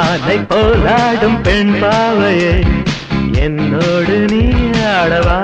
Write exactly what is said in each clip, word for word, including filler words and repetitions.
மாலை போலாடும் பெண் பாவையே என்னோடு நீ ஆடவா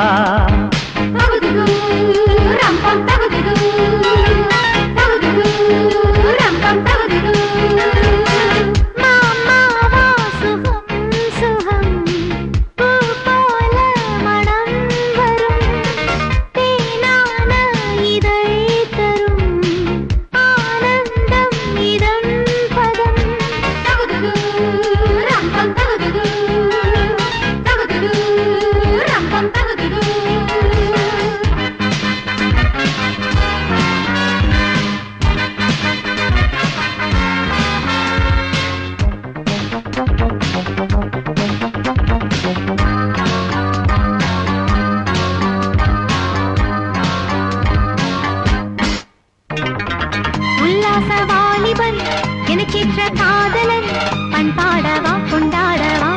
எனக்கேற்ற காதலன் பண்பாடவா கொண்டாடவா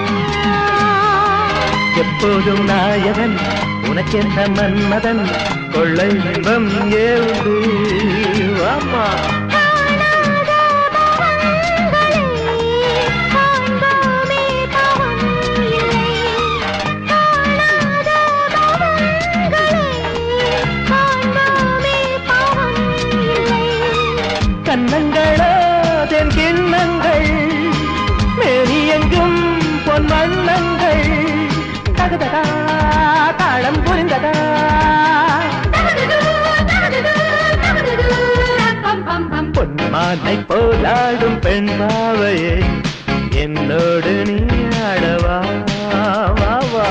எப்போதும் நாயகன் உனக்கென்ன மன்மதன் கொள்ளை இன்பம் ஏவுது அம்மா கண்ணங்களோ தென் கிண்ணங்கள் மேனியெங்கும் பொன் வண்ணங்கள் தகுததா தாளம் புரிந்ததா பொன்மானை போலாடும் பெண் பாவையே என்னோடு நீ ஆடவா வா வா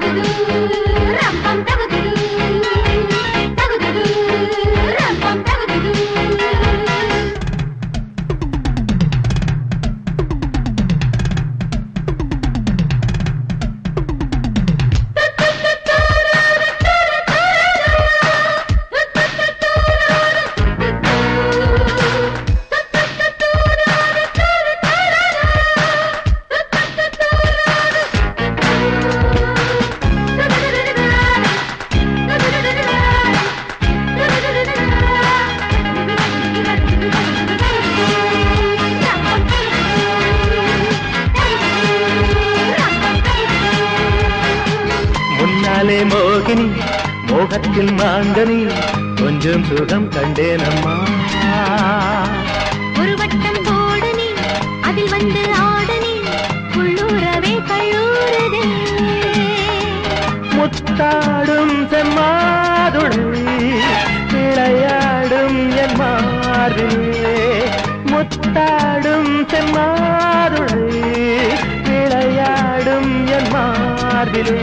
முன்னாலே மோகினி மோகத்தில் மாங்கனி கொஞ்சம் சுகம் கண்டேனம்மா ஒரு வட்டம் போடு நீ அதில் வந்து ஆடு நீ உள்ளூரவே கல்லூரதே முத்தாடும் செம்மாதுளை விளையாடும் என் மார்பிலே முத்தாடும் செம்மாதுளை விளையாடும் என் மார்பிலே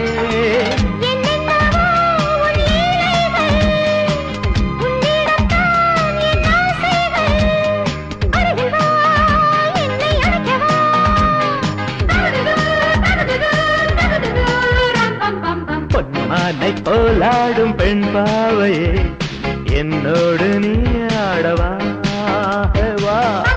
பொன்மானை போலாடும் பெண் பாவையே என்னோடு நீ ஆடவா வா